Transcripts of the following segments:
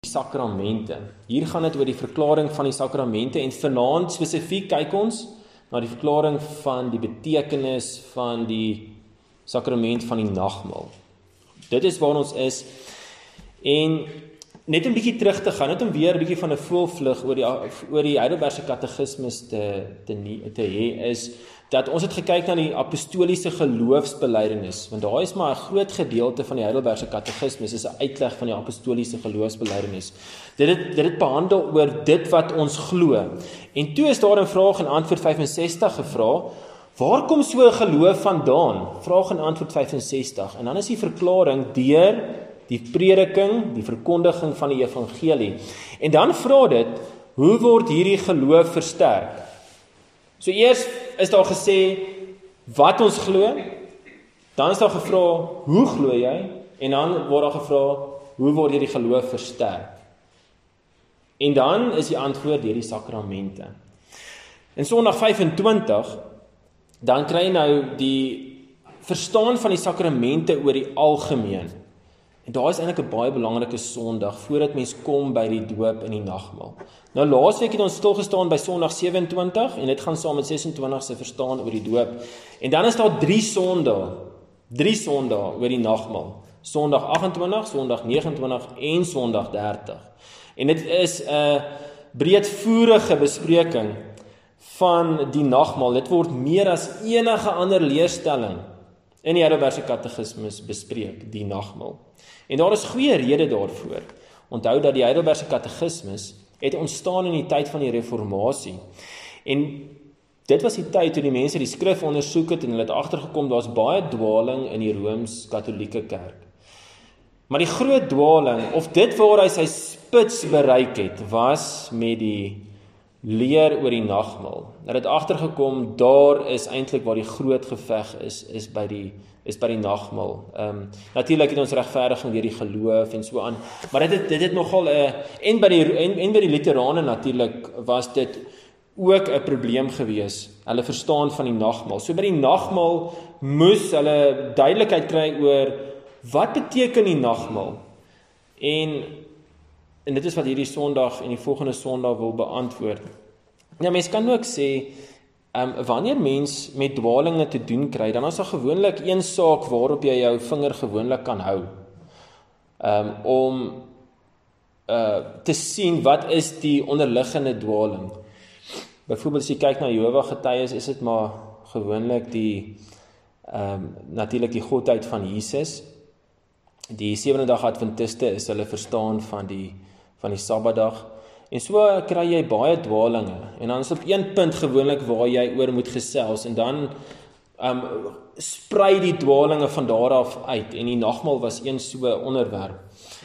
Sakramente. Hier gaan dit oor die verklaring van die sakramente en vanaand spesifiek kyk ons na die verklaring van die betekenis van die sakrament van die nagmaal. Dit is waar ons is en net 'n bietjie terug te gaan, net om weer 'n bietjie van 'n voelvlug oor die Heidelbergse katekismes te hê, is dat ons het gekyk na die apostoliese geloofsbelijdenis, want daar is maar 'n groot gedeelte van die Heidelbergse katekismes is 'n uitleg van die apostoliese geloofsbelijdenis. Dit het behandel oor dit wat ons glo. En toe is daar in vraag en antwoord 65 gevra, waar kom so 'n geloof vandaan? Vraag en antwoord 65. En dan is die verklaring deur die prediking, die verkondiging van die evangelie. En dan vra dit, hoe word hierdie geloof versterk? So eers is daar gesê wat ons glo, dan is daar gevra, hoe glo jy? En dan word daar gevra, hoe word hierdie geloof versterk? En dan is die antwoord deur die sakramente. In Sondag 25, dan kry jy nou die verstaan van die sakramente oor die algemeen. En daar is eintlik 'n baie belangrike Sondag voordat mens kom by die doop en die nagmaal. Nou laasweek het ons stilgestaan by Sondag 27 en dit gaan saam met 26 se verstaan oor die doop. En dan is daar 3 Sondae oor die nagmaal. Sondag 28, Sondag 29 en Sondag 30. En dit is 'n breedvoerige bespreking van die nagmaal. Dit word meer as enige ander leerstelling in die Heidelbergse katekismes bespreek, die nagmaal. En daar is goeie rede daarvoor. Onthou dat die Heidelbergse katekismes het ontstaan in die tyd van die reformatie. En dit was die tyd toe die mense die skrif ondersoek het en hulle het agtergekom daar's baie dwaling in die Rooms-Katolieke kerk. Maar die groot dwaling, of dit waar hy sy spits bereik het, was met die leer oor die nagmaal. Hulle het agtergekom, daar is eintlik waar die groot geveg is by die nagmaal. Natuurlik het ons regverdiging deur die geloof en so aan, maar dit het nogal en by die Luterane natuurlik was dit ook 'n probleem gewees. Hulle verstaan van die nagmaal. So by die nagmaal moes hulle duidelikheid kry oor wat beteken die nagmaal. En dit is wat hierdie Sondag en die volgende Sondag wil beantwoord. Ja, mens kan ook sê, wanneer mens met dwalinge te doen kry, dan is daar gewoonlik een saak waarop jy jou vinger gewoonlik kan hou. Om te sien wat is die onderliggende dwaling. Byvoorbeeld as jy kyk na Jehovah getuies, is dit maar gewoonlik natuurlik die godheid van Jesus. Die 7de dag Adventiste is hulle verstaan van die Sabbatdag. En so kry jy baie dwalinge. En dan is op een punt gewoonlik waar jy oor moet gesels. En dan sprei die dwalinge van daar af uit. En die nagmaal was een so onderwerp.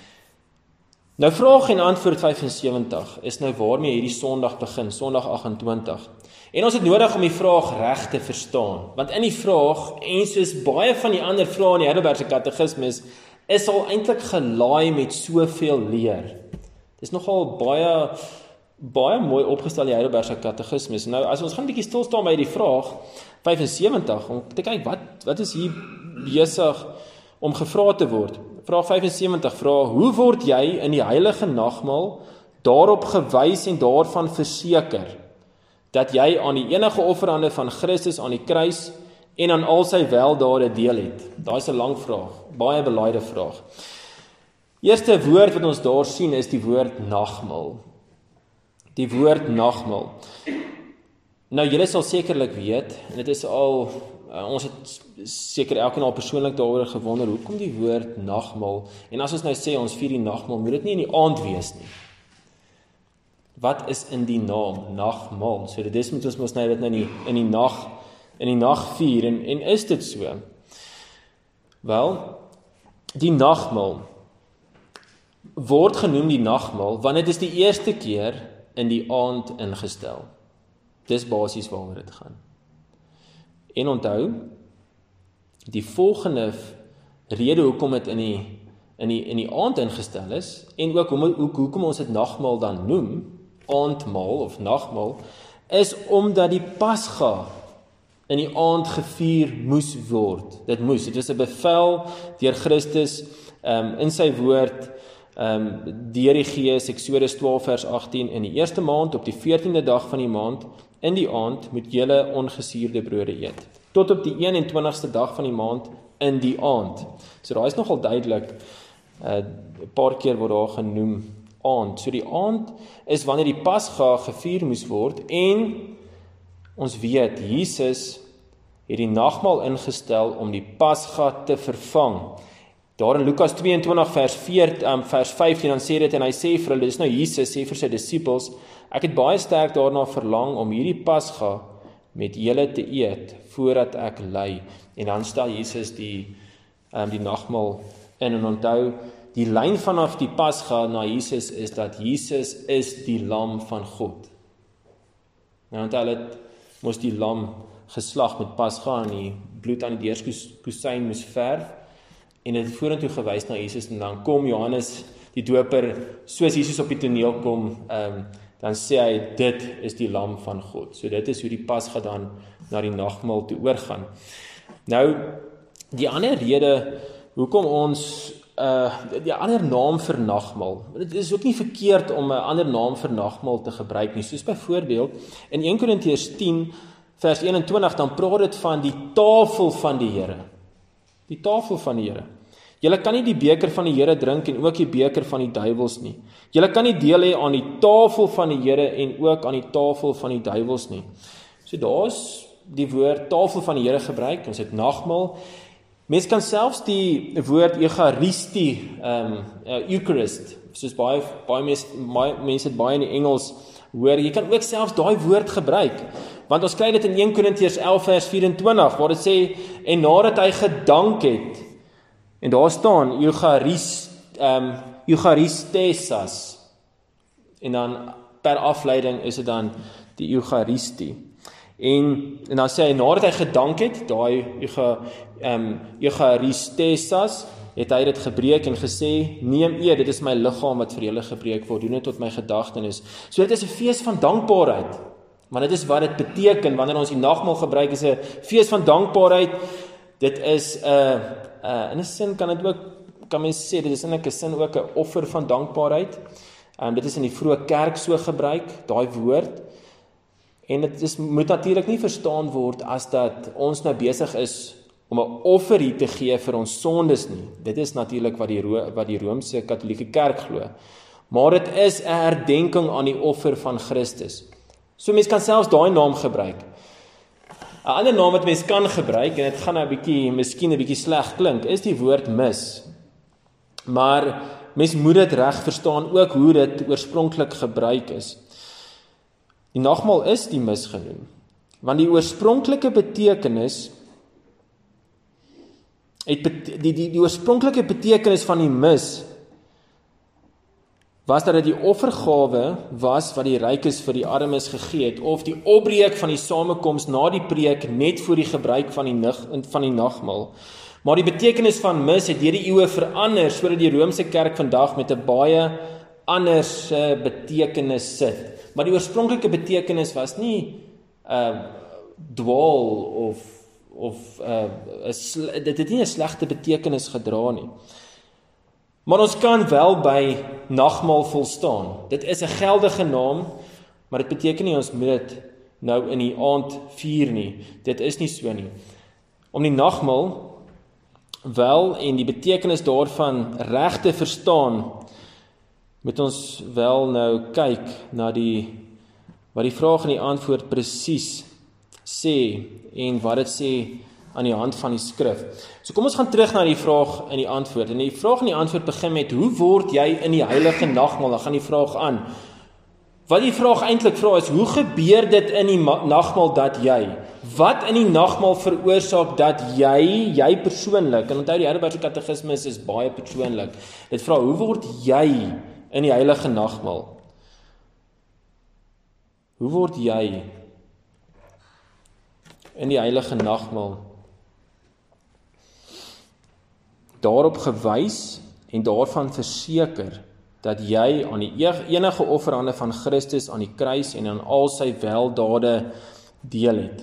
Nou vraag en antwoord 75 is nou waarmee hierdie Sondag begin, Sondag 28. En ons het nodig om die vraag reg te verstaan. Want in die vraag, en soos baie van die ander vrae in die Heidelbergse katekismes, is al eintlik gelaai met soveel leer. Dit is nogal baie mooi opgestel die Heidelbergse katekismes. Nou as ons gaan 'n bietjie stil staan by die vraag 75 om te kyk wat is hier besig om gevra te word. Vraag 75 vra: hoe word jy in die heilige nagmaal daarop gewys en daarvan verseker dat jy aan die enige offerande van Christus aan die kruis en aan al sy weldade deel het? Daai is 'n lang vraag, baie belaaide vraag. Eerste woord wat ons daar sien is die woord nagmaal. Die woord nagmaal. Nou julle sal sekerlik weet, en dit is al, ons het seker elkeen al persoonlik daaroor gewonder, hoekom die woord nagmaal? En as ons nou sê ons vier die nagmaal, moet dit nie in die aand wees nie. Wat is in die naam nagmaal? So dit moet ons mos nou dit in die nag vier, en is dit so? Wel, die nagmaal word genoem die nagmaal, want dit is die eerste keer in die aand ingestel. Dis basies waaroor dit gaan. En onthou, die volgende rede hoekom dit in die aand ingestel is, en ook hoekom ons dit nagmaal dan noem, aandmaal of nagmaal, is omdat die Pasga in die aand gevier moes word. Dit was 'n bevel deur Christus in sy woord, deur die Gees, Eksodus 12 vers 18, in die eerste maand, op die 14de dag van die maand, in die aand, moet julle ongesuurde brode eet. Tot op die 21ste dag van die maand, in die aand. So daar is nogal duidelik, 'n paar keer word daar genoem, aand. So die aand is wanneer die Pasga gevier moes word, en ons weet, Jesus het die nagmaal ingestel om die Pasga te vervang. Daar in Lukas 22 vers 15, dan sê dit, en hy sê vir hulle, dis nou Jesus, sê vir sy disippels, ek het baie sterk daarna verlang om hierdie Pasga met julle te eet, voordat ek ly. En dan stel Jesus die nagmaal in, en onthou, die lyn vanaf die Pasga na Jesus is dat Jesus is die lam van God. Nou onthou, hulle het moes die lam geslag met Pasga en die bloed aan die deurskusyn moes verf, en het vorentoe gewys na Jesus, en dan kom Johannes die doper, soos Jesus op die toneel kom, dan sê hy, dit is die lam van God. So dit is hoe die Pasga dan na die nagmaal toe oorgaan. Nou, die ander rede, hoekom ons, die ander naam vir nagmaal, dit is ook nie verkeerd om 'n ander naam vir nagmaal te gebruik nie, soos byvoorbeeld, in 1 Korintiërs 10, vers 21, dan praat dit van die tafel van die Here. Die tafel van die Here. Julle kan nie die beker van die Here drink en ook die beker van die duiwels nie. Julle kan nie deel hê aan die tafel van die Here en ook aan die tafel van die duiwels nie. So daar's die woord tafel van die Here gebruik, ons het nagmaal. Mens kan selfs die woord Eucharistie, Eucharist, soos baie mense het baie in die Engels hoor, jy kan ook selfs daai woord gebruik, want ons kry dit in 1 Korintiërs 11 vers 24, waar dit sê, en nadat hy gedank het, en daar staan, Eucharistesas, en dan per afleiding is dit dan die Eucharistie. En dan sê hy, nadat hy gedank het, daai Eucharistesas, het hy dit gebreek en gesê, neem eet, dit is my liggaam wat vir julle gebreek word, doen dit tot my gedagtenis. So dit is 'n fees van dankbaarheid, want dit is wat dit beteken, wanneer ons die nagmaal gebruik, is 'n fees van dankbaarheid. Dit is, in 'n sin kan dit ook, kan mens sê, dit is in 'n sin ook 'n offer van dankbaarheid. Dit is in die vroeë kerk so gebruik, daai woord. En dit moet natuurlik nie verstaan word as dat ons nou besig is om 'n offer hier te gee vir ons sondes nie. Dit is natuurlik wat die Romeinse Katolieke Kerk glo. Maar dit is 'n herdenking aan die offer van Christus. So mens kan selfs daai naam gebruik. 'n ander naam wat mens kan gebruik, en dit gaan nou miskien 'n bietjie sleg klink, is die woord mis. Maar mens moet dit reg verstaan, ook hoe dit oorspronklik gebruik is. Die nagmaal is die mis genoem, want die oorspronklike betekenis, die oorspronklike betekenis van die mis, was dat dit die offergawe was wat die rykes vir die armes gegee het, of die opbreek van die samekoms na die preek net voor die gebruik van die nagmaal. Maar die betekenis van mis het deur die eeue verander, sodat die Romeinse Kerk vandag met 'n baie anders betekenis sit. Maar die oorspronklike betekenis was nie dwaal dit het nie 'n slegte betekenis gedra nie. Maar ons kan wel by nagmaal volstaan. Dit is 'n geldige naam, maar dit beteken nie ons moet dit nou in die aand vier nie. Dit is nie so nie. Om die nagmaal wel en die betekenis daarvan reg te verstaan, moet ons wel nou kyk na wat die vraag en die antwoord presies sê en wat dit sê aan die hand van die skrif. So kom ons gaan terug na die vraag en die antwoord. En die vraag en die antwoord begin met, hoe word jy in die heilige nagmaal? Dan gaan die vraag aan. Wat die vraag eintlik vra is, hoe gebeur dit in die nagmaal dat jy? Wat in die nagmaal veroorsaak dat jy persoonlik, en onthou die Heidelbergse Katekismes is baie persoonlik. Dit vra, hoe word jy in die heilige nagmaal? Hoe word jy in die heilige nagmaal daarop gewys en daarvan verseker dat jy aan die enige offerande van Christus aan die kruis en aan al sy weldade deel het?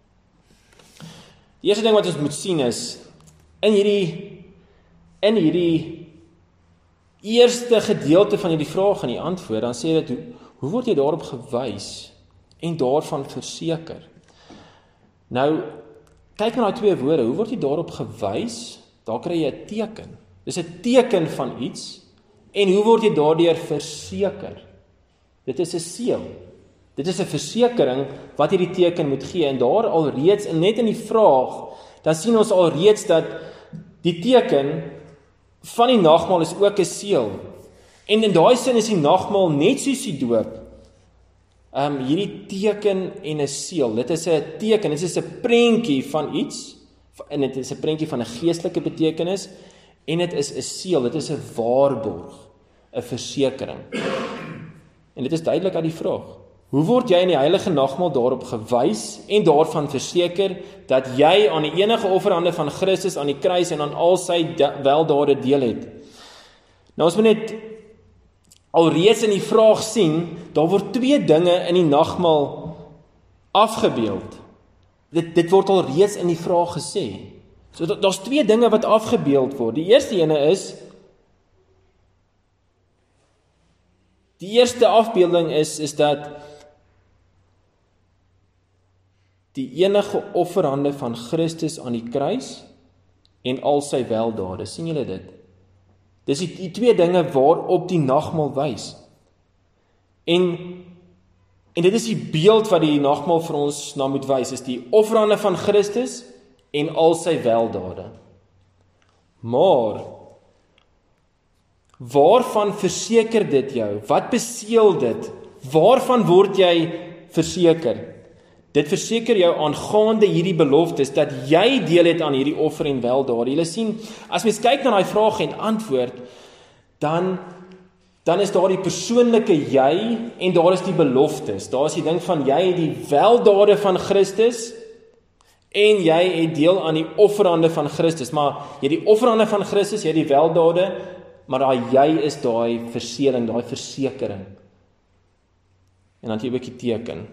Die eerste ding wat ons moet sien is, in hierdie eerste gedeelte van hierdie vraag en die antwoord, dan sê dit, hoe word jy daarop gewys en daarvan verseker? Nou, kyk na die twee woorde, hoe word jy daarop gewys? Daar kry jy 'n teken. Dis 'n teken van iets, en hoe word jy daardeur verseker? Dit is 'n seël. Dit is 'n versekering wat hierdie teken moet gee, en daar alreeds, net in die vraag, dan sien ons alreeds dat die teken van die nagmaal is ook 'n seël. En in daai sin is die nagmaal net soos die doop, hierdie teken en 'n seël. Dit is 'n teken, dit is 'n prentjie van iets, en dit is 'n prentjie van 'n geestelike betekenis, en dit is 'n seël, dit is 'n waarborg, 'n versekering. En dit is duidelik uit die vraag. Hoe word jy in die heilige nagmaal daarop gewys en daarvan verseker dat jy aan die enige offerande van Christus aan die kruis en aan al sy weldade deel het? Nou ons moet net alreeds in die vraag sien, daar word twee dinge in die nagmaal afgebeeld. Dit word alreeds in die vraag gesê. So daar's twee dinge wat afgebeeld word. Die eerste afbeelding is dat die enige offerande van Christus aan die kruis en al sy weldade. Sien julle dit? Dis die twee dinge waarop die nagmaal wys. En dit is die beeld wat die nagmaal vir ons na moet wys, is die offerande van Christus en al sy weldade. Maar waarvan verseker dit jou? Wat beseël dit? Waarvan word jy verseker? Dit verseker jou aangaande hierdie beloftes, dat jy deel het aan hierdie offer en weldade. Julle sien, as mens kyk na daai vraag en antwoord, dan is daar die persoonlike jy, en daar is die beloftes. Daar is die ding van jy het die weldade van Christus, en jy het deel aan die offerande van Christus. Maar jy het die offerande van Christus, jy het die weldade, maar daai jy is daai verseëling, daai versekering. En dan het jy ook die teken.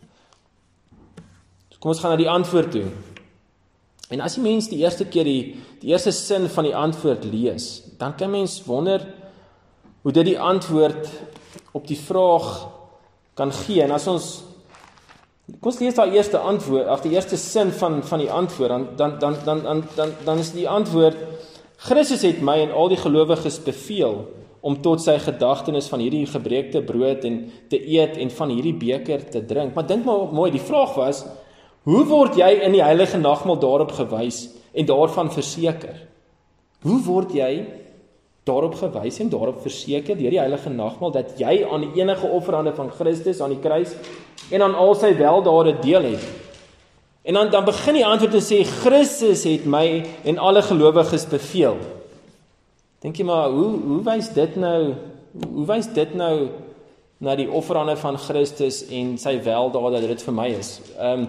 Kom ons gaan na die antwoord toe. En as die mens die eerste keer die eerste sin van die antwoord lees, dan kan mens wonder hoe dit die antwoord op die vraag kan gee. En as ons lees daai eerste antwoord, die eerste sin van die antwoord, dan is die antwoord: Christus het my en al die gelowiges beveel om tot sy gedagtenis van hierdie gebreekte brood en te eet en van hierdie beker te drink. Maar dink maar mooi, die vraag was: hoe word jy in die heilige nagmaal daarop gewys en daarvan verseker? Hoe word jy daarop gewys en daarop verseker deur die heilige nagmaal dat jy aan die enige offerande van Christus aan die kruis en aan al sy weldade deel het? En dan begin die antwoord te sê: Christus het my en alle gelowiges beveel. Dink jy maar, hoe wys dit nou na die offerande van Christus en sy weldade dat dit vir my is?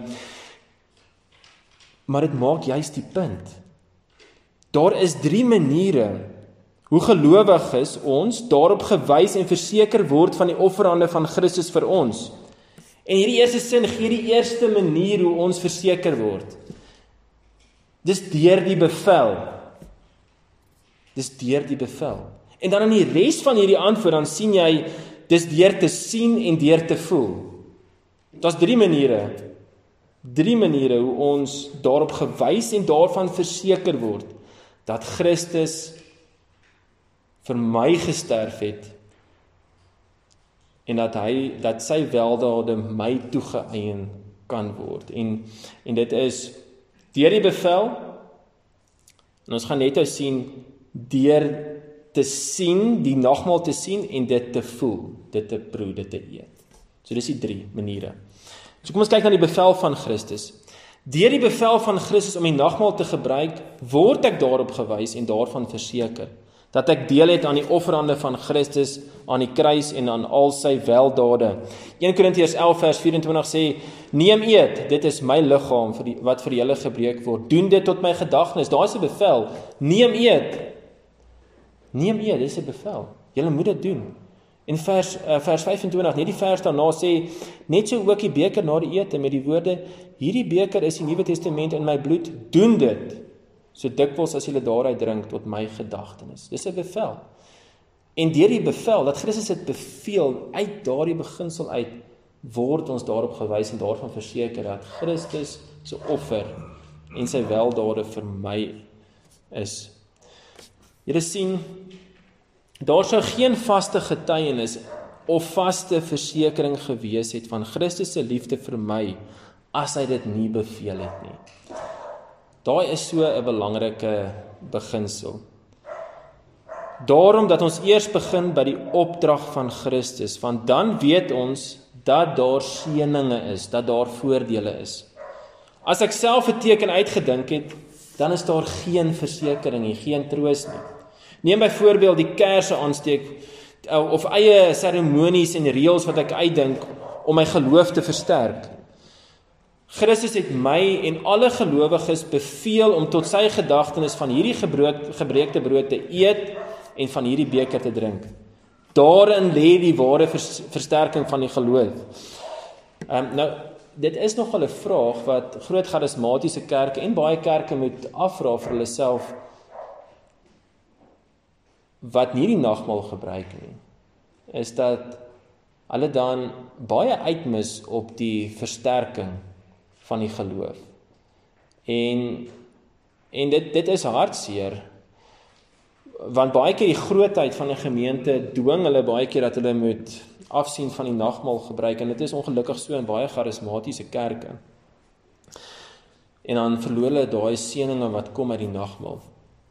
Maar dit maak juist die punt. Daar is 3 maniere hoe gelowiges ons daarop gewys en verseker word van die offerande van Christus vir ons. En hierdie eerste sin gee die eerste manier hoe ons verseker word. Dis deur die bevel. Dis deur die bevel. En dan in die res van hierdie antwoord, dan sien jy, dis deur te sien en deur te voel. Daar's 3 maniere. 3 maniere hoe ons daarop gewys en daarvan verseker word dat Christus vir my gesterf het en dat sy weldade my toegeëien kan word. En dit is deur die bevel, en ons gaan net sien, deur te sien, die nagmaal te sien en dit te voel, dit te proe, dit te eet. So dis die 3 maniere. So kom ons kyk na die bevel van Christus. Deur die bevel van Christus om die nagmaal te gebruik, word ek daarop gewys en daarvan verseker dat ek deel het aan die offerande van Christus aan die kruis en aan al sy weldade. 1 Korintiërs 11 vers 24 sê: neem eet, dit is my liggaam wat vir julle gebreek word. Doen dit tot my gedagtenis. Daar is 'n bevel. Neem eet. Neem eet, dis 'n bevel. Julle moet dit doen. En vers 25, net die vers daarna sê: net so ook die beker na die ete met die woorde: hierdie beker is die Nuwe Testament in my bloed. Doen dit so dikwels as julle daaruit drink tot my gedagtenis. Dis 'n bevel. En deur die bevel, dat Christus het beveel, uit daardie beginsel uit, word ons daarop gewys en daarvan verseker dat Christus se offer en sy weldade vir my is. Julle sien, daar sou geen vaste getuienis of vaste versekering gewees het van Christus se liefde vir my, as hy dit nie beveel het nie. Daai is so 'n belangrike beginsel. Daarom dat ons eers begin by die opdrag van Christus, want dan weet ons dat daar seëninge is, dat daar voordele is. As ek self 'n teken uitgedink het, dan is daar geen versekering nie, geen troos nie. Neem byvoorbeeld die kerse aansteek, of eie seremonies en reëls wat ek uitdink om my geloof te versterk. Christus het my en alle gelowiges beveel om tot sy gedagtenis van hierdie gebreekte brood te eet en van hierdie beker te drink. Daarin lê die ware versterking van die geloof. Nou, dit is nogal 'n vraag wat groot charismatiese kerke en baie kerke moet afvra vir hulle self, wat nie die nagmaal gebruik nie, is dat hulle dan baie uitmis op die versterking van die geloof. En dit is hartseer, want baie keer die grootheid van 'n gemeente dwing hulle baie keer dat hulle moet afsien van die nagmaal gebruik, en dit is ongelukkig so in baie charismatiese kerke. En dan verloor hulle daai seëninge wat kom uit die nagmaal.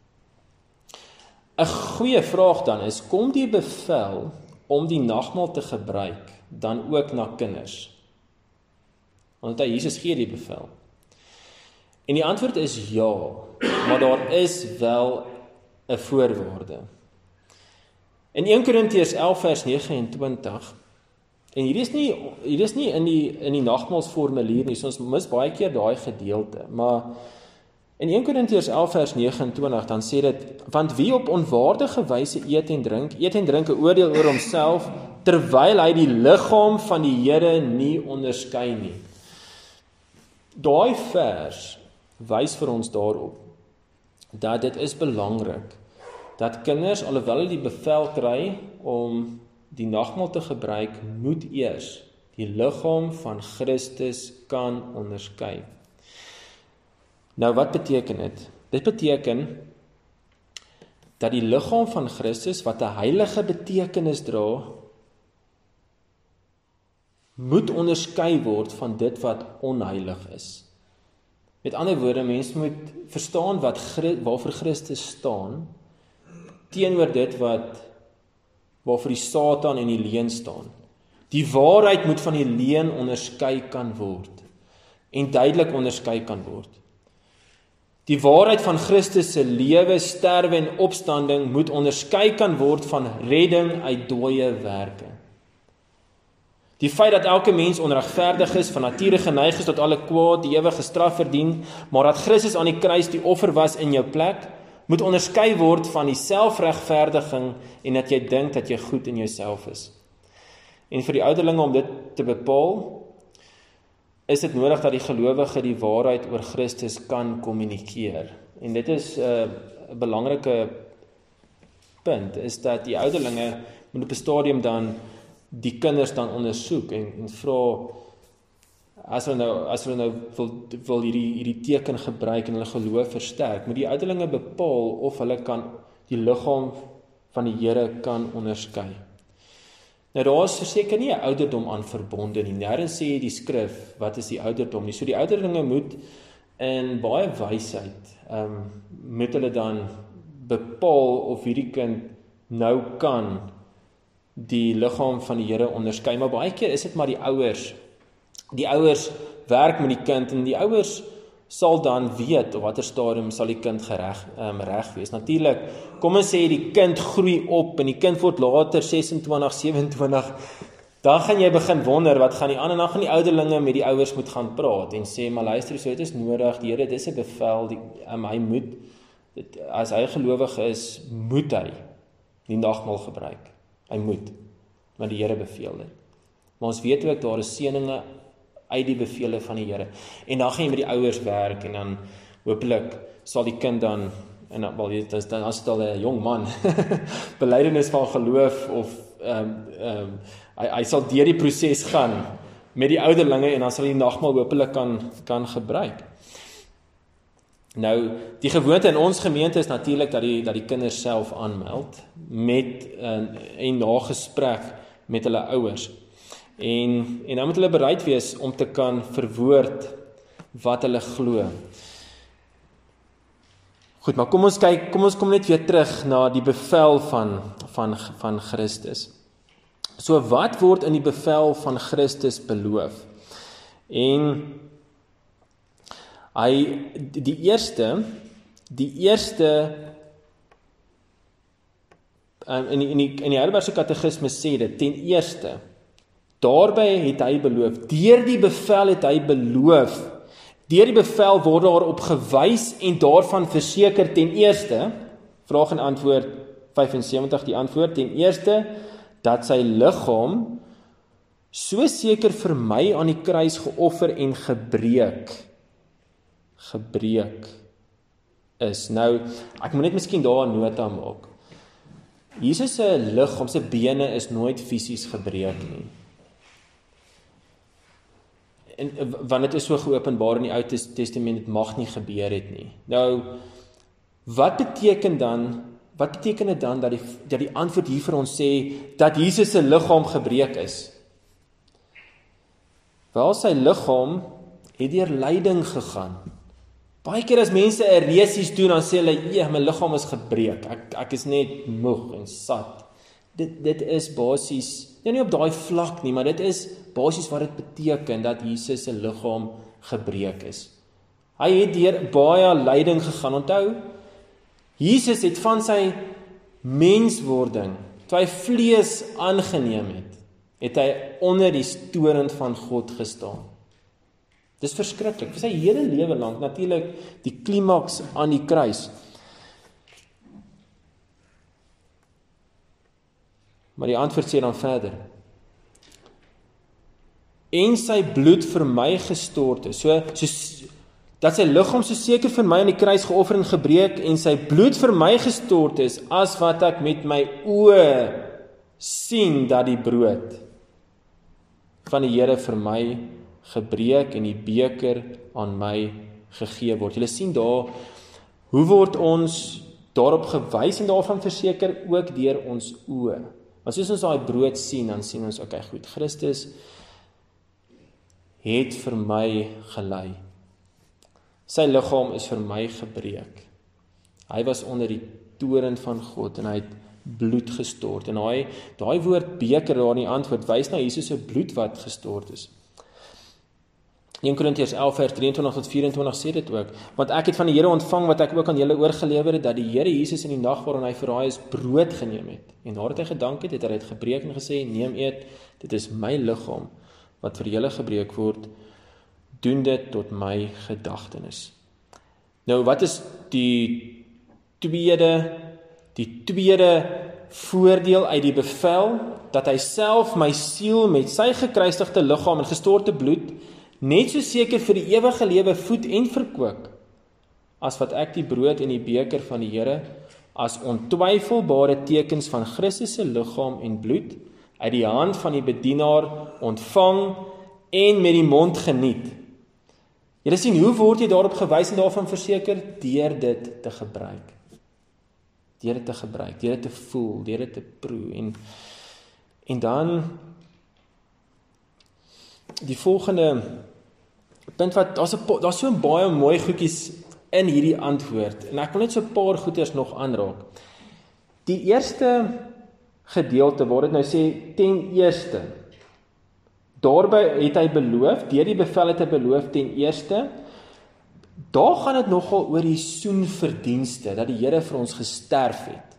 'n Goeie vraag dan is, kom die bevel om die nagmaal te gebruik dan ook na kinders? Want Jesus gee die bevel. En die antwoord is ja, maar daar is wel 'n voorwaarde. In 1 Korintiërs 11 vers 29, en hier is nie in die nagmaalsformulier nie, so ons mis baie keer daai gedeelte, maar in 1 Korintiërs 11 vers 29, dan sê dit, want wie op onwaardige wyse eet en drink 'n oordeel oor homself, terwyl hy die liggaam van die Here nie onderskei nie. Daai vers wys vir ons daarop, dat dit is belangrik, dat kinders, alhoewel hulle die bevel kry om die nagmaal te gebruik, moet eers die liggaam van Christus kan onderskei. Nou, wat beteken dit? Dit beteken dat die liggaam van Christus, wat 'n heilige betekenis dra, moet onderskei word van dit wat onheilig is. Met ander woorde, mens moet verstaan waarvoor Christus staan, teenoor dit waarvoor die Satan en die leuen staan. Die waarheid moet van die leuen onderskei kan word, en duidelik onderskei kan word. Die waarheid van Christus se lewe, sterwe en opstanding moet onderskei kan word van redding uit dooie werke. Die feit dat elke mens onregverdig is, van nature geneig is tot alle kwaad, die ewige straf verdien, maar dat Christus aan die kruis die offer was in jou plek, moet onderskei word van die selfregverdiging en dat jy dink dat jy goed in jouself is. En vir die ouderlinge om dit te bepaal, is dit nodig dat die gelowige die waarheid oor Christus kan kommunikeer. En dit is 'n belangrike punt, is dat die ouderlinge moet op 'n stadium dan die kinders dan ondersoek en vra, as hulle nou wil hierdie teken gebruik en hulle geloof versterk, moet die ouderlinge bepaal of hulle kan die liggaam van die Here kan onderskei. Nou, daar is verseker nie 'n ouderdom aan verbonde nie. Nêrens sê die skrif wat is die ouderdom nie. So die ouderlinge moet in baie wysheid moet hulle dan bepaal of hierdie kind nou kan die liggaam van die Here onderskei. Maar baie keer is dit maar die ouers. Die ouers werk met die kind en die ouers sal dan weet op watter stadium sal die kind reg wees. Natuurlik, kom ons sê die kind groei op en die kind word later 26, 27, dan gaan jy begin wonder wat gaan die aan, en dan gaan die ouderlinge met die ouers moet gaan praat en sê, maar luister, so dit is nodig, die Here, dit is 'n bevel, hy moet, as hy gelowig is, moet hy die nagmaal gebruik. Hy moet, want die Here beveel dit. Maar ons weet ook, daar is seëninge uit die bevele van die Here. En dan gaan jy met die ouers werk, en dan hopelik sal die kind dan en wel, dan as dit al 'n jong man, belydenis van geloof, of hy sal deur die proses gaan, met die ouderlinge, en dan sal die nagmaal hopelik kan gebruik. Nou, die gewoonte in ons gemeente is natuurlik dat die kinders self aanmeld, met en na gesprek met hulle ouers. En dan moet hulle bereid wees om te kan verwoord wat hulle glo. Goed, maar kom ons kom net weer terug na die bevel van Christus. So wat word in die bevel van Christus beloof? En die eerste in die Heidelbergse Katekismes sê dit, ten eerste, daarby het hy beloof, deur die bevel het hy beloof, deur die bevel word daarop gewys en daarvan verseker, ten eerste, vraag en antwoord 75, die antwoord, ten eerste, dat sy liggaam so seker vir my aan die kruis geoffer en gebreek is. Nou, ek moet net miskien daar 'n nota maak. Jesus se liggaam, sy bene is nooit fisies gebreek nie. Want dit is so geopenbaar in die Ou Testament, dit mag nie gebeur het nie. Nou, wat beteken dit dan dat die antwoord hier vir ons sê, dat Jesus se liggaam gebreek is? Wel, sy liggaam het deur lyding gegaan. Baie keer as mense 'n resies doen, dan sê hulle, my liggaam is gebreek, ek is net moeg en sat. Dit is basies, nie op daai vlak nie, maar dit is basies wat dit beteken, dat Jesus se liggaam gebreek is. Hy het deur baie lyding gegaan. Onthou, Jesus het van sy menswording, toe hy vlees aangeneem het hy onder die toorn van God gestaan. Dis verskriklik, vir sy hele lewe lank, natuurlik die klimaks aan die kruis. Maar die antwoord sê dan verder, en sy bloed vir my gestort is, so dat sy liggaam so seker vir my aan die kruis geoffer en gebreek, en sy bloed vir my gestort is, as wat ek met my oë sien, dat die brood van die Here vir my gebreek en die beker aan my gegee word. Julle sien daar, hoe word ons daarop gewys en daarvan verseker, ook deur ons oë. Want soos ons daai brood sien, dan sien ons, okay, goed, Christus het vir my gelei. Sy liggaam is vir my gebreek. Hy was onder die toorn van God en hy het bloed gestort. En daai woord beker daar in die antwoord wys na Jesus se bloed wat gestort is. 1 Korintiërs 11 vers 23 tot 24 sê dit ook, want ek het van die Here ontvang wat ek ook aan julle oorgelewer het, dat die Here Jesus in die nag waarin hy verraai is, brood geneem het. En nadat hy gedank het, het hy dit gebreek en gesê, neem eet, dit is my liggaam wat vir julle gebreek word, doen dit tot my gedagtenis. Nou, wat is die tweede voordeel uit die bevel, dat hy self my siel met sy gekruisigde liggaam en gestorte bloed net so seker vir die ewige lewe voed en verkoop, as wat ek die brood en die beker van die Here as ontwyfelbare tekens van Christus se liggaam en bloed uit die hand van die bedienaar ontvang en met die mond geniet. Julle sien, hoe word jy daarop gewys en daarvan verseker? Deur dit te gebruik. Deur dit te gebruik, deur dit te voel, deur dit te proe. En dan die volgende punt wat, daar's so baie mooi goedjies in hierdie antwoord, en ek wil net so 'n paar goeders nog aanraak. Die eerste gedeelte waar dit nou sê, ten eerste, daarby het hy beloof, deur die bevel het hy beloof, ten eerste, daar gaan dit nogal oor die soenverdienste, dat die Here vir ons gesterf het.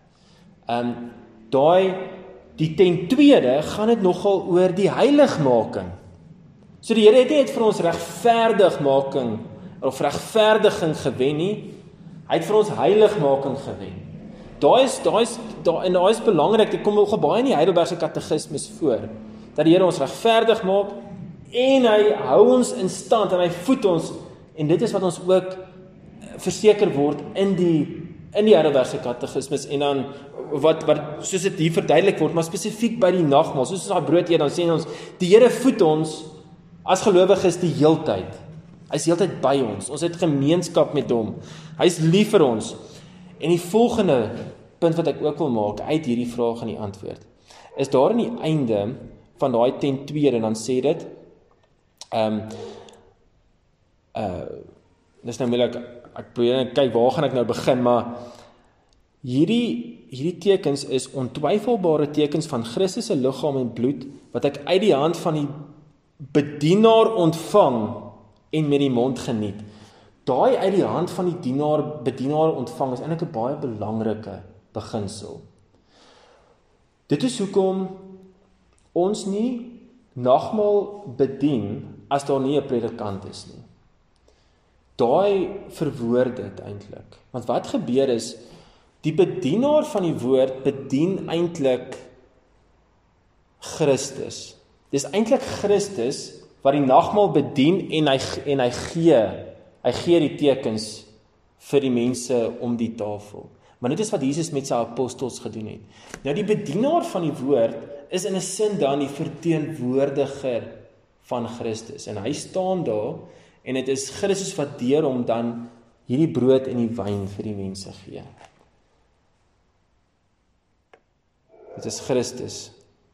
Die ten tweede, gaan dit nogal oor die heiligmaking. So die Here het nie vir ons regverdigmaking of regverdiging gewen nie, hy het vir ons heiligmaking gewen. Daai is belangrik, dit kom nogal baie in die Heidelbergse Katekismes voor, dat die Here ons regverdig maak, en hy hou ons in stand, en hy voed ons, en dit is wat ons ook verseker word in die in die Heidelbergse Katekismes en dan wat soos dit hier verduidelik word, maar spesifiek by die nagmaal, soos ons daai brood eet, dan sê ons, die Here voed ons as gelowiges die heeltyd. Hy is heeltyd by ons. Ons het gemeenskap met hom. Hy is lief vir ons. En die volgende punt wat ek ook wil maak uit hierdie vraag en die antwoord, is daar in die einde van daai ten tweede, dan sê dit, dis nou moeilik, ek probeer kyk waar gaan ek nou begin, maar hierdie tekens is ontwyfelbare tekens van Christus se liggaam en bloed, wat ek uit die hand van die bedienaar ontvang en met die mond geniet. Daai uit die hand van die bedienaar ontvang is eintlik 'n baie belangrike beginsel. Dit is hoekom ons nie nagmaal bedien as daar nie 'n predikant is nie. Daai verwoord dit eintlik. Want wat gebeur is, die bedienaar van die woord bedien eintlik Christus. Dis eintlik Christus wat die nagmaal bedien en hy gee die tekens vir die mense om die tafel. Maar dit is wat Jesus met sy apostels gedoen het. Nou die bedienaar van die woord is in 'n sin dan die verteenwoordiger van Christus. En hy staan daar en dit is Christus wat deur hom dan hierdie brood en die wyn vir die mense gee. Dit is Christus.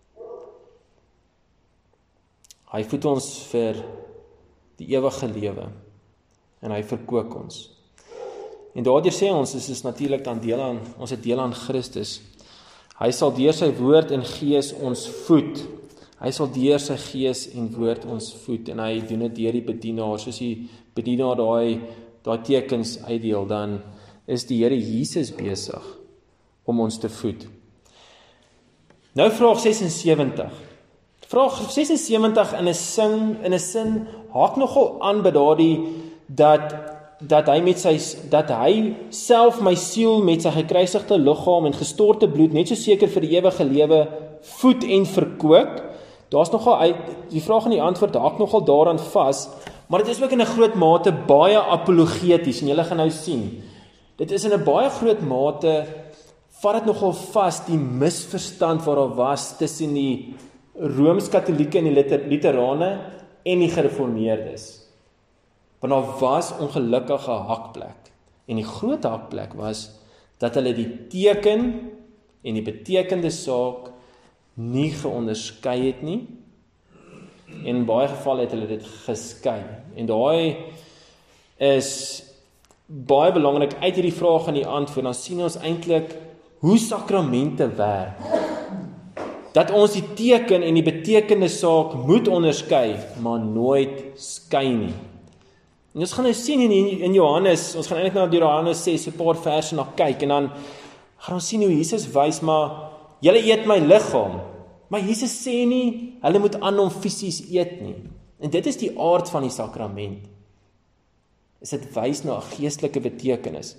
Hy voed ons vir die ewige lewe en hy verkoop ons. En daardeur sê ons, is natuurlik dan ons het deel aan Christus. Hy sal deur sy woord en gees ons voed. Hy sal deur sy gees en woord ons voed en hy doen dit deur die bedienaar. Soos die bedienaar daai tekens uitdeel, dan is die Here Jesus besig om ons te voed. Nou vraag 76. Vraag 76 in 'n sin haak nogal aan by daardie dat hy self my siel met sy gekruisigde liggaam en gestorte bloed net so seker vir die ewige lewe voed en verkoop. Daar's nogal die vraag en die antwoord haak nogal daaraan vas, maar dit is ook in 'n groot mate baie apologeties en julle gaan nou sien. Dit is in 'n baie groot mate vat dit nogal vas die misverstand wat daar was tussen die Rooms-Katolieke en die Luterane en die Gereformeerdes. Want daar was ongelukkige hakplek. En die groot hakplek was dat hulle die teken en die betekende saak nie geonderskei het nie. En in baie gevalle het hulle dit geskei. En daai is baie belangrik uit hierdie vraag en die antwoord. Dan sien ons eintlik hoe sakramente werk. Dat ons die teken en die betekende saak moet onderskei, maar nooit skei nie. En ons gaan nou sien in Johannes, ons gaan eintlik nou deur Johannes 6 'n paar verse na kyk en dan gaan ons sien hoe Jesus wys, maar julle eet my liggaam. Maar Jesus sê nie hulle moet aan hom fisies eet nie. En dit is die aard van die sakrament. Is dit wys na 'n geestelike betekenis.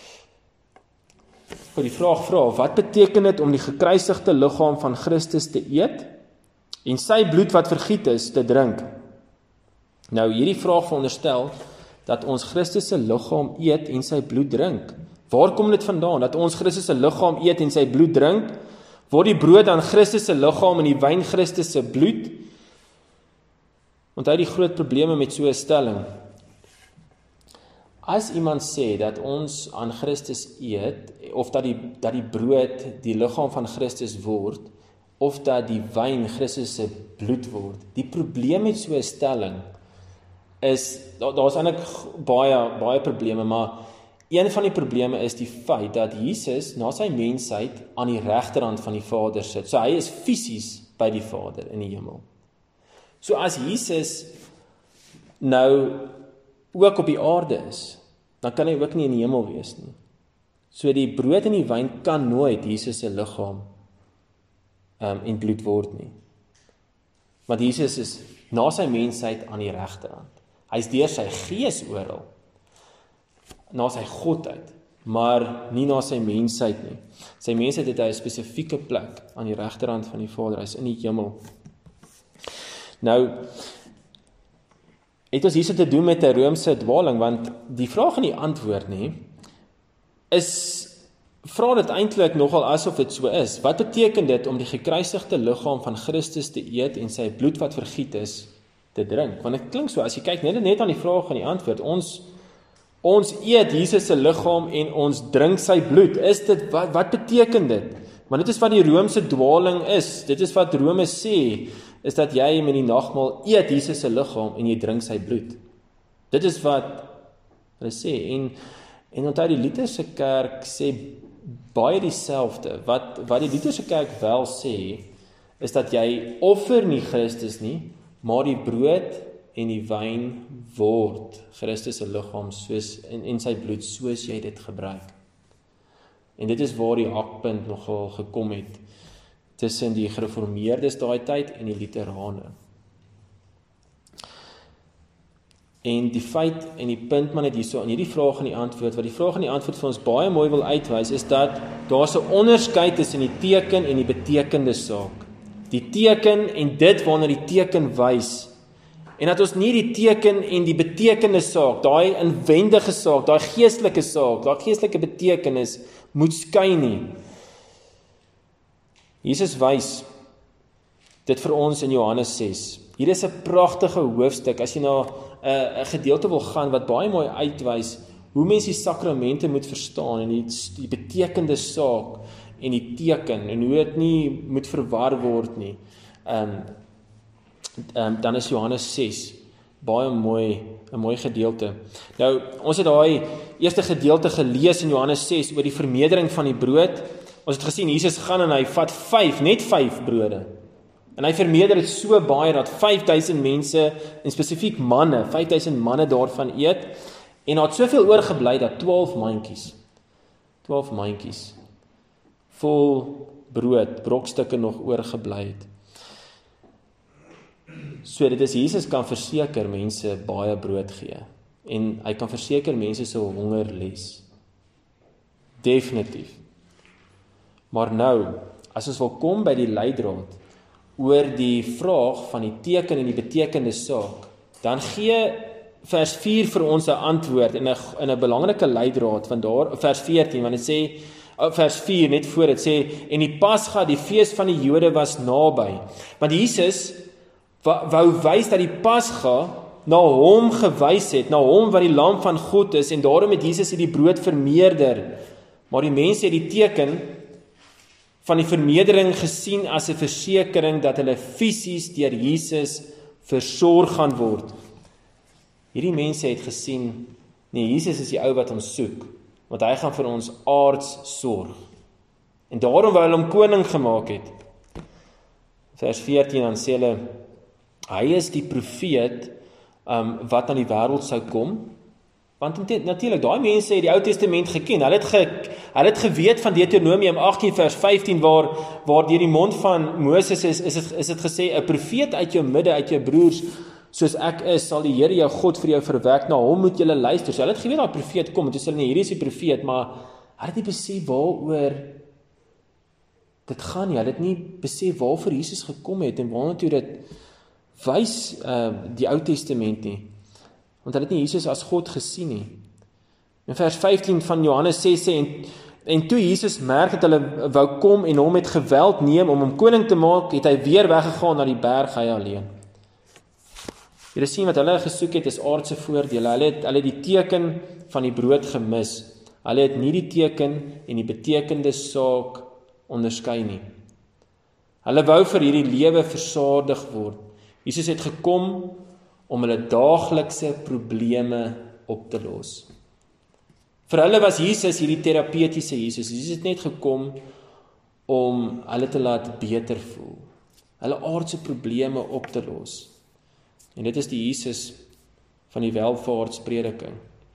Die vraag vra, wat beteken dit om die gekruisigde liggaam van Christus te eet en sy bloed wat vergiet is te drink? Nou hierdie vraag veronderstel dat ons Christus se liggaam eet en sy bloed drink. Waar kom dit vandaan dat ons Christus se liggaam eet en sy bloed drink? Word die brood aan Christus se liggaam en die wyn Christus se bloed? Onthou die groot probleme met so 'n stelling. As iemand sê dat ons aan Christus eet, of dat die brood die liggaam van Christus word, of dat die wyn Christus se bloed word, die probleem met so 'n stelling is, daar's eintlik baie probleme, maar een van die probleme is die feit dat Jesus na sy mensheid aan die regterhand van die Vader sit. So hy is fisies by die Vader in die hemel. So as Jesus nou ook op die aarde is, dan kan hy ook nie in die hemel wees nie. So die brood en die wyn kan nooit Jesus se liggaam en bloed word nie. Want Jesus is na sy mensheid aan die regterhand. Hy is deur sy gees oral, na sy godheid, maar nie na sy mensheid nie. Sy mensheid het hy 'n spesifieke plek aan die regterhand van die Vader, hy is in die hemel. Nou, het ons hierso te doen met 'n Romeinse dwaling, want die vraag en die antwoord nie, is vra dit eintlik nogal asof dit so is. Wat beteken dit om die gekruisigde liggaam van Christus te eet en sy bloed wat vergiet is, te drink? Want dit klink so, as jy kyk net aan die vraag en die antwoord, ons eet Jesus se liggaam en ons drink sy bloed. Is dit, wat beteken dit? Want dit is wat die Romeinse dwaling is. Dit is wat Rome sê, is dat jy met die nagmaal eet Jesus se liggaam en jy drink sy bloed. Dit is wat hulle sê. En onthou die Lutherse kerk sê baie dieselfde. Wat die Lutherse kerk wel sê, is dat jy offer nie Christus nie, maar die brood en die wyn word Christus se liggaam soos en sy bloed soos jy dit gebruik. En dit is waar die hakpunt nogal gekom het tussen die gereformeerdes daai tyd en die Lutherane. En die feit en die punt maar net hierso in hierdie vraag en die antwoord, wat die vraag en die antwoord vir ons baie mooi wil uitwys, is dat daar's 'n onderskeid tussen die teken en die betekende saak. Die teken en dit waarna die teken wys. En dat ons nie die teken en die betekende saak, daai inwendige saak, daai geestelike saak, daai geestelike betekenis moet skei nie. Jesus wys dit vir ons in Johannes 6. Hier is 'n pragtige hoofstuk, as jy na 'n gedeelte wil gaan, wat baie mooi uitwys, hoe mens die sakramente moet verstaan, en die betekende saak, en die teken, en hoe dit nie moet verwar word nie. Dan is Johannes 6, baie mooi, 'n mooi gedeelte. Nou, ons het daai eerste gedeelte gelees in Johannes 6, oor die vermeerdering van die brood. Ons het gesien, Jesus gaan en hy vat net 5 brode. En hy vermeerder dit so baie, dat 5000 mense, en spesifiek manne, 5000 manne daarvan eet, en daar het soveel oorgebly, dat 12 mandjies, vol brood, brokstukke nog oorgebly het. So dit is, Jesus kan verseker mense baie brood gee, en hy kan verseker mense se honger les. Definitief. Maar nou, as ons wil kom by die leidraad, oor die vraag van die teken en die betekende saak, dan gee vers 4 vir ons 'n antwoord in 'n belangrike leidraad van daar, vers 14, want dit sê, vers 4 net voor dit sê, en die Pasga, die fees van die Jode, was naby. Want Jesus wou wys dat die Pasga na hom gewys het, na hom wat die lam van God is, en daarom het Jesus die brood vermeerder. Maar die mense het die teken van die vermeerdering gesien as 'n versekering dat hulle fisies deur Jesus versorg gaan word. Hierdie mense het gesien, nee, Jesus is die ou wat ons soek, want hy gaan vir ons aards sorg. En daarom wou hulle hom koning gemaak het. Vers 14 dan sê hulle, hy is die profeet wat aan die wêreld sou kom. Want natuurlik, daai mense het die Ou Testament geken. Hulle het geweet van Deuteronomium 18 vers 15 waar deur die mond van Moses is dit gesê, 'n profeet uit jou midde, uit jou broers, soos ek is, sal die Here jou God vir jou verwek, na hom moet julle luister. So hulle het geweet dat 'n profeet kom, en toe sê hulle, nee, hierdie is die profeet, maar hulle het nie besef waaroor dit gaan nie. Hulle het nie besef waarvoor Jesus gekom het, en waarna toe dit wys die Ou Testament nie. Want hulle het nie Jesus as God gesien nie. In vers 15 van Johannes 6 sê, en toe Jesus merk dat hulle wou kom en hom met geweld neem om hom koning te maak, het hy weer weggegaan na die berg, hy alleen. Jy sien wat hulle gesoek het is aardse voordele. Hulle het die teken van die brood gemis. Hulle het nie die teken en die betekende saak onderskei nie. Hulle wou vir hierdie lewe versadig word. Jesus het gekom om hulle daaglikse probleme op te los. Vir hulle was Jesus hierdie terapeutiese Jesus. Jesus het net gekom om hulle te laat beter voel. Hulle aardse probleme op te los. En dit is die Jesus van die welvaartsprediking.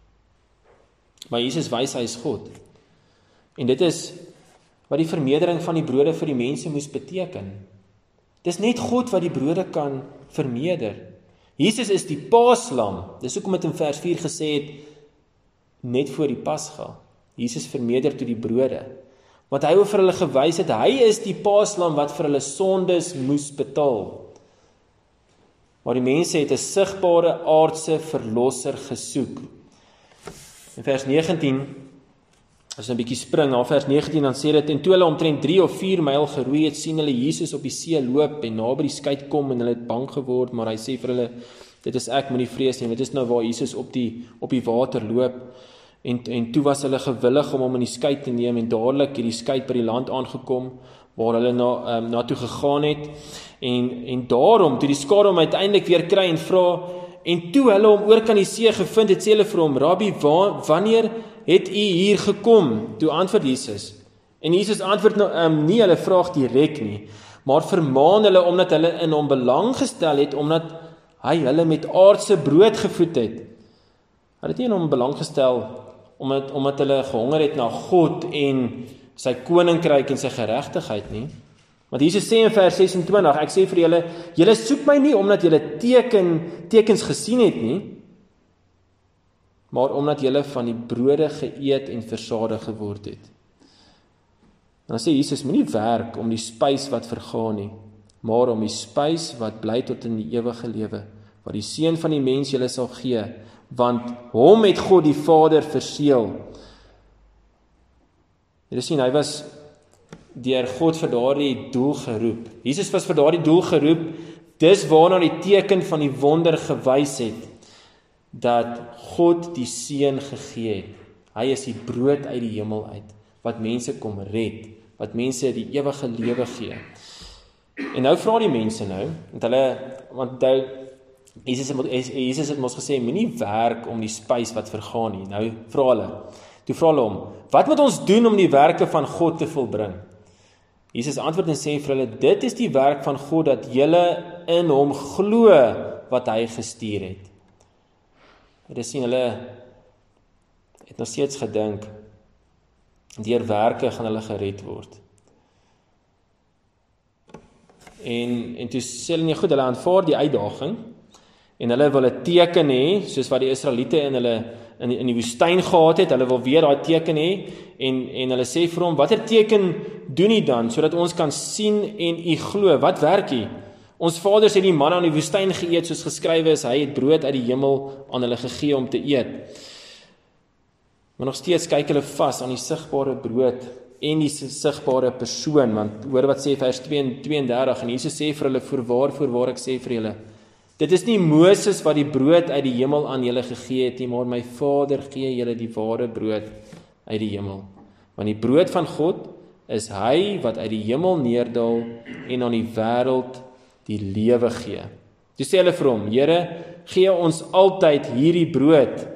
Maar Jesus wys hy is God. En dit is wat die vermeerdering van die brode vir die mense moes beteken. Dis net God wat die brode kan vermeerder. Jesus is die paaslam. Dis hoekom dit in vers 4 gesê het, net voor die Pasga. Jesus vermeerder toe die brode. Want hy het vir hulle gewys het, hy is die paaslam wat vir hulle sondes moes betaal. Maar die mense het 'n sigbare aardse verlosser gesoek. In vers 19 As 'n bietjie spring, na vers 19, dan sê dit, en toe hulle omtrent 3 of 4 myl geroei het, sien hulle Jesus op die see loop en naby die skei kom en hulle het bang geword, maar hy sê vir hulle, dit is ek, moenie vrees nie. Dit is nou waar Jesus op die water loop. En toe was hulle gewillig om hom in die skei te neem en dadelik het die skei by die land aangekom waar hulle na toe gegaan het. En daarom, toe die skare hom uiteindelik weer kry en vra, en toe hulle hom oor kan die see gevind het, sê hulle vir hom, Rabbi, wanneer het u hier gekom? Toe antwoord Jesus. En Jesus antwoord nie hulle vraag direk nie, maar vermaan hulle omdat hulle in hom belang gestel het, omdat hy hulle met aardse brood gevoed het. Hulle het nie in hom belang gestel omdat hulle gehonger het na God en sy koninkryk en sy geregtigheid nie. Want Jesus sê in vers 26, ek sê vir julle soek my nie omdat julle tekens gesien het nie, maar omdat julle van die brode geëet en versadig geword het. Dan sê Jesus, moenie werk om die spys wat vergaan nie, maar om die spys wat bly tot in die ewige lewe, wat die Seun van die mens julle sal gee, want hom het God die Vader verseël. Jy sien, hy was deur God vir daardie doel geroep. Jesus was vir daardie doel geroep, dis waarna die teken van die wonder gewys het, dat God die Seun gegee het. Hy is die brood uit die hemel uit, wat mense kom red, wat mense die ewige lewe gee. En nou vra die mense want Jesus het mos gesê, moenie werk om die spys wat vergaan nie. Nou toe vra hulle hom, wat moet ons doen om die werke van God te volbring? Jesus antwoord en sê vir hulle, dit is die werk van God, dat julle in hom glo wat hy gestuur het. Dit sien, hulle het nog steeds gedink, deur werke gaan hulle gered word. En toe sê hulle nie goed, hulle aanvaar die uitdaging, en hulle wil 'n teken hê, soos wat die Israeliete in die woestyn gehad het, hulle wil weer daai teken hê, en hulle sê vir hom, watter teken doen u dan, sodat ons kan sien en u glo, wat werk u? Ons vaders het die manna in die woestyn geëet, soos geskrywe is, hy het brood uit die hemel aan hulle gegee om te eet. Maar nog steeds kyk hulle vas aan die sigbare brood en die sigbare persoon, want hoor wat sê vers 32, en Jesus sê vir hulle, voorwaar ek sê vir julle, dit is nie Moses wat die brood uit die hemel aan julle gegee het nie, maar my Vader gee julle die ware brood uit die hemel. Want die brood van God is hy wat uit die hemel neerdal en aan die wêreld die lewe gee. Toe sê hulle vir hom, Here, gee ons altyd hierdie brood.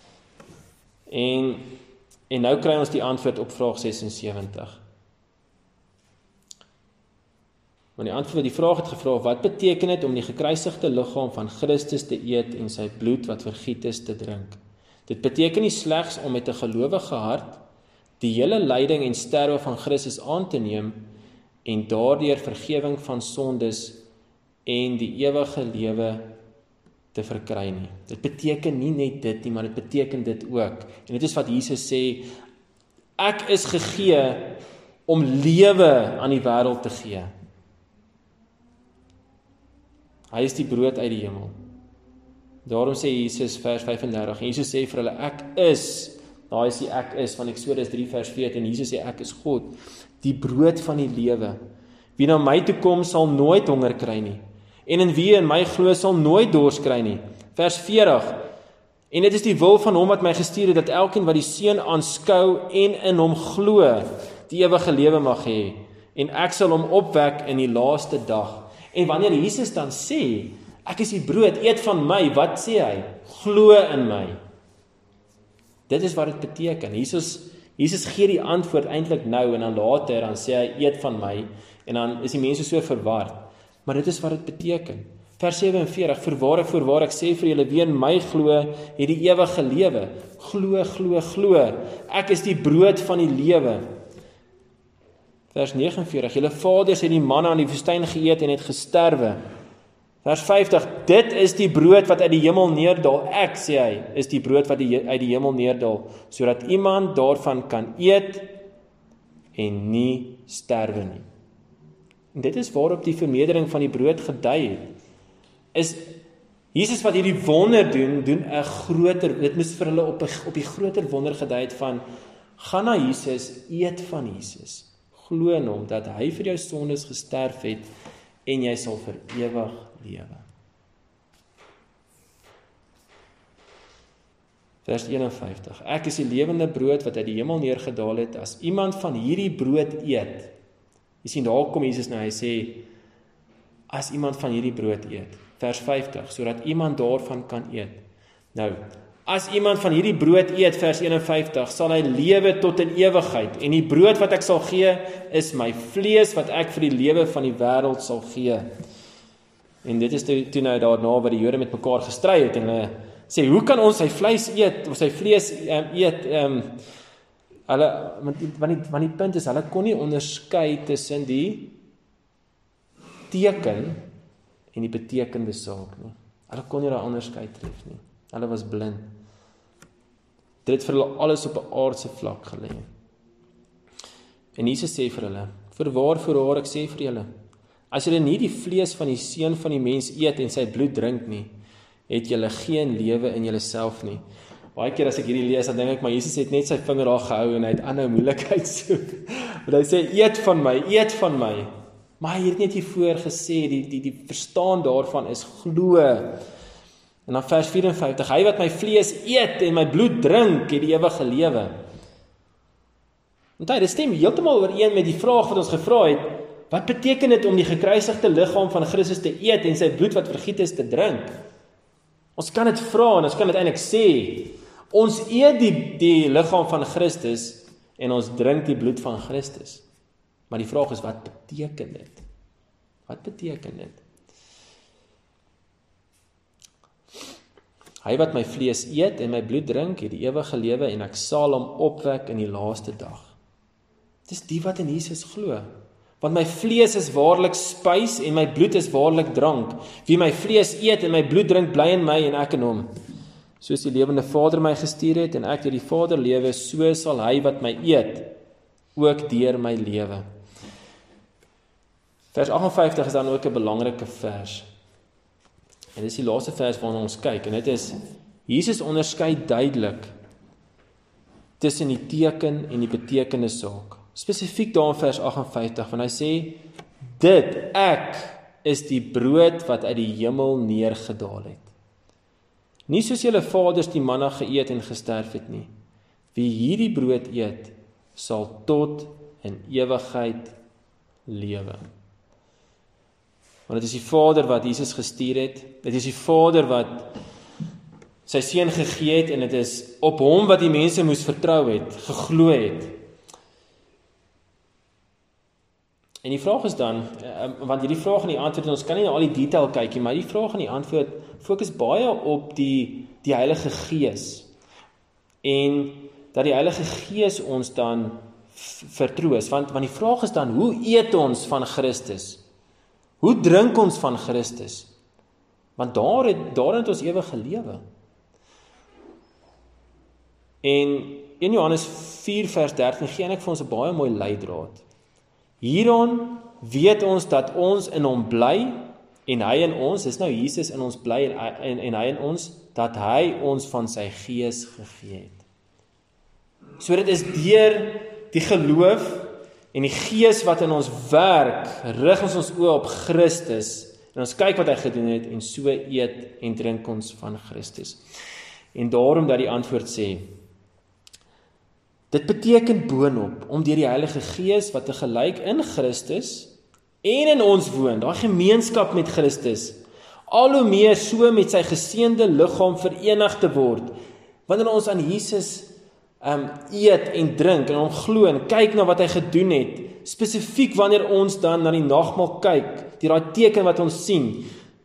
En nou kry ons die antwoord op vraag 76. Want die vraag het gevra, wat beteken dit om die gekruisigde liggaam van Christus te eet en sy bloed wat vergiet is te drink? Dit beteken nie slegs om met 'n gelowige hart die hele lyding en sterwe van Christus aan te neem en daardeur vergifnis van sondes en die ewige lewe te verkry nie. Dit beteken nie net dit nie, maar dit beteken dit ook. En dit is wat Jesus sê, ek is gegee om lewe aan die wêreld te gee. Hy is die brood uit die hemel. Daarom sê Jesus vers 35, en Jesus sê vir hulle, ek is, daar is die ek is, van Eksodus 3 vers 14, en Jesus sê, ek is God, die brood van die lewe. Wie na my toe kom, sal nooit honger kry nie, en in wie in my glo, sal nooit dors kry nie. Vers 40, en dit is die wil van hom wat my gestuur het, dat elkeen wat die Seun aanskou en in hom glo, die ewige lewe mag hê, en ek sal hom opwek in die laaste dag. En wanneer Jesus dan sê, ek is die brood, eet van my, wat sê hy? Glo in my. Dit is wat dit beteken. Jesus gee die antwoord eintlik nou, en dan later, dan sê hy, eet van my, en dan is die mense so verward. Maar dit is wat dit beteken. Vers 47, voorwaar ek sê vir julle, wie in my glo, het die ewige lewe. Glo. Ek is die brood van die lewe. Vers 49, julle vaders het die manna in die woestyn geëet en het gesterwe. Vers 50, dit is die brood wat uit die hemel neerdal. Ek, sê hy, is die brood wat uit die hemel neerdal, sodat iemand daarvan kan eet en nie sterwe nie. En dit is waarop die vermeerdering van die brood gedui het. Is Jesus wat hierdie wonder doen 'n groter, dit moes vir hulle op die groter wonder gedui het van Gaan na Jesus, eet van Jesus. Glo in hom, dat hy vir jou sondes gesterf het, en jy sal vir ewig lewe. Vers 51. Ek is die lewende brood wat uit die hemel neergedaal het. As iemand van hierdie brood eet, jy sien, daar kom Jesus nou, hy sê, as iemand van hierdie brood eet. Vers 50, sodat iemand daarvan kan eet. Nou, as iemand van hierdie brood eet, vers 51, sal hy lewe tot in ewigheid. En die brood wat ek sal gee, is my vlees wat ek vir die lewe van die wêreld sal gee. En dit is toe nou daarna wat die Jode met mekaar gestry het, en hulle sê, hoe kan ons sy vleis eet, of sy vlees eet, want die punt is, hulle kon nie onderskei tussen die teken en die betekende saak nie. Hulle kon nie daai onderskeid tref nie. Hulle was blind. Dit het vir hulle alles op 'n aardse vlak gelê. En Jesus sê vir hulle, voorwaar ek sê vir julle, as julle nie die vlees van die seun van die mens eet en sy bloed drink nie, het julle geen lewe in julleself nie. Baie keer as ek hierdie lees, dan dink ek, maar Jesus het net sy vinger daar gehou en hy het aanhou moeilikheid soek. Want hy sê, eet van my. Maar hy het net hiervoor gesê, die verstaan daarvan is glo. En dan vers 54, hy wat my vlees eet en my bloed drink, het die ewige lewe. Want dit stem heeltemal ooreen met die vraag wat ons gevra het, wat beteken dit om die gekruisigde liggaam van Christus te eet en sy bloed wat vergiet is te drink? Ons kan dit vra en ons kan dit eintlik sê, ons eet die liggaam van Christus en ons drink die bloed van Christus. Maar die vraag is, wat beteken dit? Wat beteken dit? Hy wat my vlees eet en my bloed drink, het die ewige lewe en ek sal hom opwek in die laaste dag. Dis die wat in Jesus glo. Want my vlees is waarlik spys en my bloed is waarlik drank. Wie my vlees eet en my bloed drink, bly in my en ek in hom. Soos die lewende Vader my gestuur het en ek deur die Vader lewe, so sal hy wat my eet, ook deur my lewe. Vers 58 is dan ook 'n belangrike vers. En dit is die laaste vers waarna ons kyk. En dit is, Jesus onderskei duidelik tussen die teken en die betekende saak. Spesifiek daar in vers 58, want hy sê, ek is die brood wat uit die hemel neergedaal het. Nie soos julle vaders die manna geëet en gesterf het nie. Wie hierdie brood eet, sal tot in ewigheid lewe. Want dit is die Vader wat Jesus gestuur het. Dit is die Vader wat sy seun gegee het, en dit is op hom wat die mense moes vertrou het, geglo het. En die vraag is dan, want hierdie vraag en die antwoord, ons kan nie na al die detail kyk nie, maar die vraag en die antwoord fokus baie op die Heilige Gees. En dat die Heilige Gees ons dan vertroos, want die vraag is dan, hoe eet ons van Christus? Hoe drink ons van Christus? Want daarin het ons ewige lewe. En 1 Johannes 4 vers 13 gee eintlik vir ons 'n baie mooi leidraad. Hieron weet ons dat ons in hom bly en hy in ons, dis nou Jesus in ons bly en hy in ons, dat hy ons van sy Gees gegee het. So dit is deur die geloof en die Gees wat in ons werk, rig ons oë op Christus en ons kyk wat hy gedoen het en so eet en drink ons van Christus. En daarom dat die antwoord sê, dit beteken boonop om deur die Heilige Gees wat tegelyk in Christus en in ons woon, daai gemeenskap met Christus, al hoe meer so met sy geseënde liggaam verenig te word, wanneer ons aan Jesus eet en drink en hom glo en kyk na wat hy gedoen het, spesifiek wanneer ons dan na die nagmaal kyk, daai teken wat ons sien,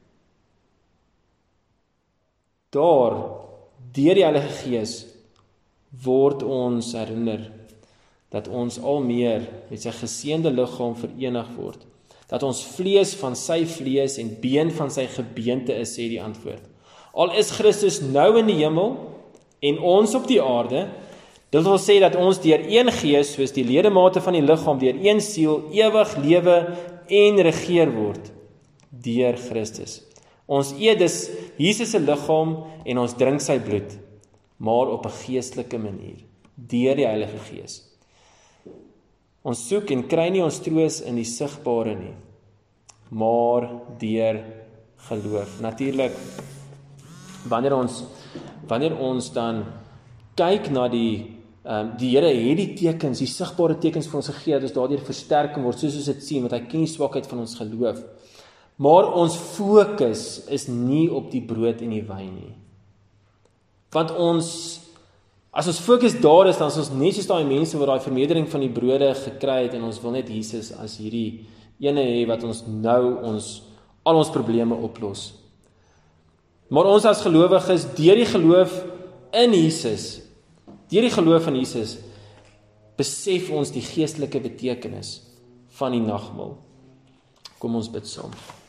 deur die Heilige Gees word ons herinner dat ons al meer met sy geseënde liggaam verenig word, dat ons vlees van sy vlees en been van sy gebeente is, sê die antwoord. Al is Christus nou in die hemel en ons op die aarde, dit wil sê dat ons deur een Gees, soos die ledemate van die liggaam, deur een siel ewig lewe en regeer word deur Christus. Ons eet dus Jesus se liggaam en ons drink sy bloed, maar op 'n geestelike manier. deur die Heilige Gees. Ons soek en kry nie ons troos in die sigbare nie, maar deur geloof. Natuurlik, wanneer ons dan kyk na die Here het die tekens, die sigbare tekens vir ons gegee, dat ons daardeur versterk word, soos ons dit sien, want hy ken die swakheid van ons geloof. Maar ons fokus is nie op die brood en die wyn nie. Want as ons fokus daar is, dan is ons net soos daai mense wat daai vermeerdering van die brode gekry het, en ons wil net Jesus as hierdie ene hê wat ons nou al ons probleme oplos. Maar ons as gelowiges, deur die geloof in Jesus, deur die geloof in Jesus, besef ons die geestelike betekenis van die nagmaal. Kom ons bid saam.